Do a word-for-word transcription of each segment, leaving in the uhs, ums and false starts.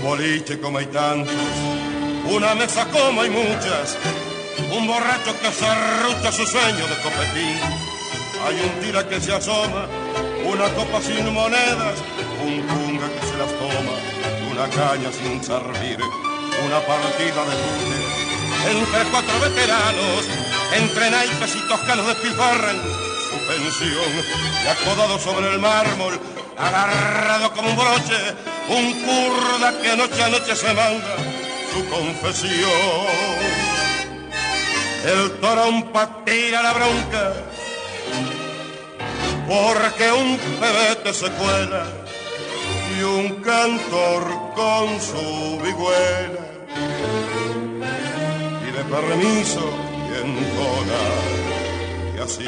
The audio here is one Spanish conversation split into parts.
boliche como hay tantos, una mesa como hay muchas, un borracho que serrucha su sueño de copetín. Hay un tira que se asoma, una copa sin monedas, un cunga que se las toma, una caña sin servir, una partida de tute. Entre cuatro veteranos, entre naipes y toscanos despilfarran su pensión. Y acodado sobre el mármol, agarrado como un broche, un kurda que noche a noche se manda su confesión. El torompa tira la bronca porque un pebete se cuela y un cantor con su vihuela pide permiso y entona, y así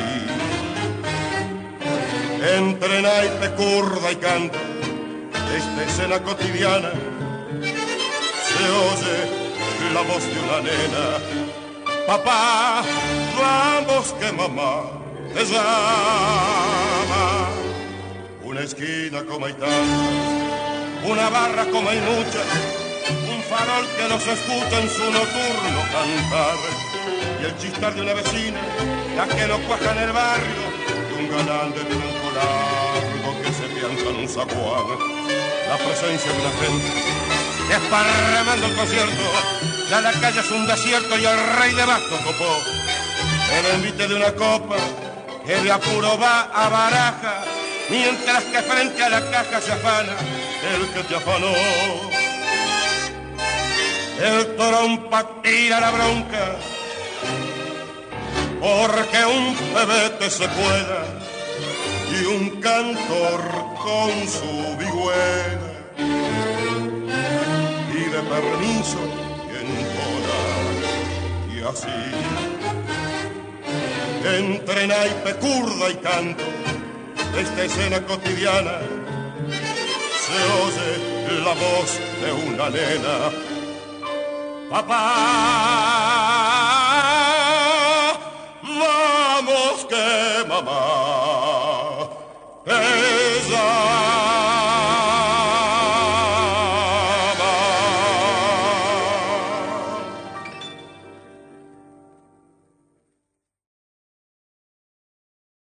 entre naipe, curda y canto, esta escena cotidiana se oye la voz de una nena. Papá, vamos que mamá te llama. Una esquina como hay tantas, una barra como hay muchas, un farol que nos escucha en su nocturno cantar, y el chistar de una vecina, la que no cuaja en el barrio, y un galán de blanco largo que se piensa en un zaguán. La presencia de una gente desparramando el concierto, ya la calle es un desierto y el rey de Basto copó el envite de una copa que de apuro va a baraja, mientras que frente a la caja se afana el que te afanó. El trompa tira la bronca porque un pebete se cuela y un cantor con su vihuela pide permiso y entona, y así entre naipe, curda y canto, esta escena cotidiana se oye la voz de una nena. Papá, vamos que mamá te llama.